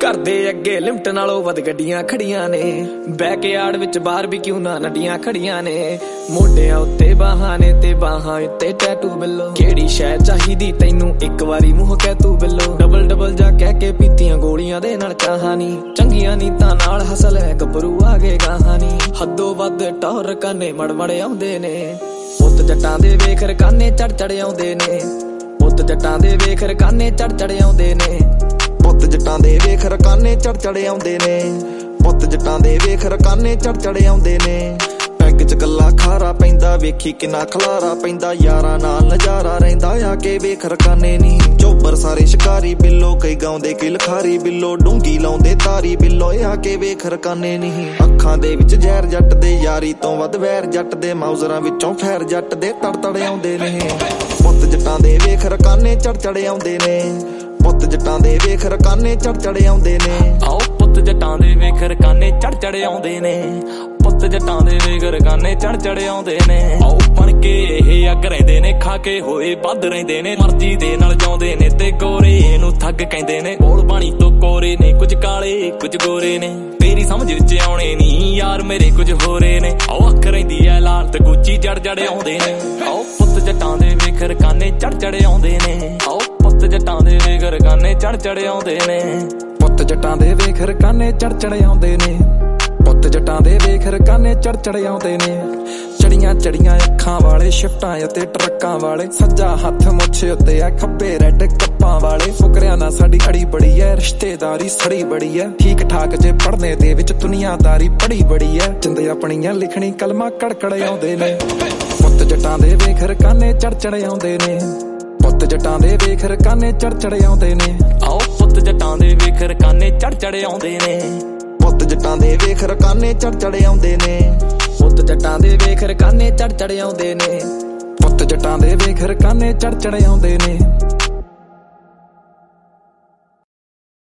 घर दे अगे लिमट नालों वध गड्डियां खड़ियां ने, बैकयार्ड विच बारबेक्यू नाल नड्डियां खड़ियां ने, मोढियां उत्ते बाहां ने ते बाहां उत्ते टैटू बिल्लो। केड़ी शै चाहीदी तैनू एक वारी मूंह कह तू बिल्लो। डबल डबल जा कह के पीतियां गोलियां दे नाल कहानी, चंगियां नीतां नाल हसल है गभरू आ गए कहानी। हद्दों वध टौर काने मड़मड़ आउंदे ने, पुੱਤ जट्टां दे वेख रकाने चढ़ चढ़ आउंदे ने, पुੱਤ जट्टां दे वेख रकाने चढ़ चढ़ आउंदे ने, ਪੁੱਤ ਜੱਟਾਂ ਦੇ ਵੇਖ ਰਕਾਨੇ ਚੜ ਚੜ ਆਉਂਦੇ ਨੇ, ਪੁੱਤ ਜੱਟਾਂ ਦੇ ਵੇਖ ਰਕਾਨੇ ਚੜ ਚੜ ਆਉਂਦੇ ਨੇ। ਪੈਗ ਚ ਗੱਲਾ ਖਾਰਾ ਪੈਂਦਾ ਵੇਖੀ ਕਿੰਨਾ ਖਲਾਰਾ ਪੈਂਦਾ, ਯਾਰਾਂ ਨਾਲ ਨਜ਼ਾਰਾ ਰਹਿੰਦਾ ਆ ਕੇ ਵੇਖ ਰਕਾਨੇ ਨੀ। ਚੋਬਰ ਸਾਰੇ ਸ਼ਿਕਾਰੀ ਬਿੱਲੋ, ਕਈ ਗਾਉਂਦੇ ਕਈ ਲਖਾਰੀ ਬਿੱਲੋ, ਡੂੰਗੀ ਲਾਉਂਦੇ ਤਾਰੀ ਬਿੱਲੋ ਆ ਕੇ ਵੇਖ ਰਕਾਨੇ ਨੀ। ਅੱਖਾਂ ਦੇ ਵਿੱਚ ਜ਼ਹਿਰ ਜੱਟ ਦੇ, ਯਾਰੀ ਤੋਂ ਵੱਧ ਵੈਰ ਜੱਟ ਦੇ, ਮਾਊਜ਼ਰਾਂ ਵਿੱਚੋਂ ਖੈਰ ਜੱਟ ਦੇ ਤੜ ਤੜ ਆਉਂਦੇ ਨੇ। ਪੁੱਤ ਜੱਟਾਂ ਦੇ ਵੇਖ ਰਕਾਨੇ ਚੜ ਚੜ ਆਉਂਦੇ ਨੇ, ਪੁੱਤ ਜੱਟਾਂ ਦੇ ਵੇਖ ਰਕਾਨੇ ਚੜ ਚੜ ਆਉਂਦੇ ਨੇ। ਆਓ ਪੁੱਤ ਜੱਟਾਂ ਦੇ ਵੇਖ ਰਕਾਨੇ ਚੜ ਚੜ ਆਉਂਦੇ ਨੇ, ਪੁੱਤ ਜੱਟਾਂ ਦੇ ਵੇਖ ਰਕਾਨੇ ਚੜ ਚੜ ਆਉਂਦੇ ਨੇ। ਆਓ ਬਣ ਕੇ ਇਹ ਅੱਗ ਰਹਿੰਦੇ ਨੇ, ਖਾ ਕੇ ਹੋਏ ਵੱਧ ਰਹਿੰਦੇ ਨੇ, ਮਰਜ਼ੀ ਦੇ ਨਾਲ ਜਾਉਂਦੇ ਨੇ ਤੇ ਗੋਰੇ ਨੂੰ ਠੱਗ ਕਹਿੰਦੇ ਨੇ। ਬੋਲ ਬਾਣੀ ਤੋਂ ਕੋਰੇ ਨੇ, ਕੁਝ ਕਾਲੇ ਕੁਝ ਗੋਰੇ ਨੇ, ਤੇਰੀ ਸਮਝ ਵਿੱਚ ਆਉਣੇ ਨੀ ਯਾਰ ਮੇਰੇ ਕੁਝ ਹੋਰੇ ਨੇ। ਆਓ ਅੱਖ ਰਹਿੰਦੀ ਐ ਲਾਲ ਤੇ ਗੁੱਚੀ ਜੜ ਜੜ ਆਉਂਦੇ ਨੇ। ਆਓ ਪੁੱਤ ਜੱਟਾਂ ਦੇ ਵੇਖ ਰਕਾਨੇ ਚੜ ਚੜ ਆਉਂਦੇ ਨੇ, ਆਓ ਪੁੱਤ ਜੱਟਾਂ ਦੇ ਵੇਖ ਰਕਾਨੇ ਚੜ ਚੜ ਆਉਂਦੇ ਨੇ। ਪੁੱਤ ਜੱਟਾਂ ਦੇ ਵੇਖ ਰਕਾਨੇ ਚੜ ਚੜ ਆਉਂਦੇ ਨੇ, ਪੁੱਤ ਜੱਟਾਂ ਦੇ ਵੇਖ ਰਕਾਨੇ ਚੜ ਚੜ ਆਉਂਦੇ ਨੇ। ਚੜੀਆਂ ਚੜੀਆਂ ਅੱਖਾਂ ਵਾਲੇ, ਸ਼ਿਫਟਾਂ ਅਤੇ ਟਰੱਕਾਂ ਵਾਲੇ, ਸੱਜਾ ਹੱਥ ਮੁੱਛੇ ਉੱਤੇ ਆ ਖੱਬੇ ਰੈੱਡ ਕੱਪਾਂ ਵਾਲੇ। ਫੁਕਰਿਆਂ ਨਾਲ ਸਾਡੀ ਅੜੀ ਬੜੀ ਐ, ਰਿਸ਼ਤੇਦਾਰੀ ਸੜੀ ਬੜੀ ਐ, ਠੀਕ ਠਾਕ ਜੇ ਪੜ੍ਹਨੇ ਦੇ ਵਿੱਚ ਦੁਨੀਆਦਾਰੀ ਪੜੀ ਬੜੀ ਐ। ਜਿੰਦੇ ਆਪਣੀਆਂ ਲਿਖਣੀ ਕਲਮਾਂ ਕੜਕੜ ਆਉਂਦੇ ਨੇ, ਪੁੱਤ ਜੱਟਾਂ ਦੇ ਵੇਖ ਰਕਾਨੇ ਚੜ ਚੜ ਆਉਂਦੇ ਨੇ, ਪੁੱਤ ਜੱਟਾਂ ਦੇ ਵੇਖ ਰਕਾਨੇ ਚੜ ਚੜ ਆਉਂਦੇ ਨੇ। ਆਓ ਪੁੱਤ ਜੱਟਾਂ ਦੇ ਵੇਖ ਰਕਾਨੇ ਚੜ ਚੜ ਆਉਂਦੇ ਨੇ, ਪੁੱਤ ਜੱਟਾਂ ਦੇ ਵੇਖ ਰਕਾਨੇ ਚੜ ਚੜ ਆਉਂਦੇ ਨੇ। ਪੁੱਤ ਜੱਟਾਂ ਦੇ ਵੇਖ ਰਕਾਨੇ ਚੜ ਚੜ ਆਉਂਦੇ ਨੇ, ਪੁੱਤ ਜੱਟਾਂ ਦੇ ਵੇਖ ਰਕਾਨੇ ਚੜ ਚੜ ਆਉਂਦੇ ਨੇ।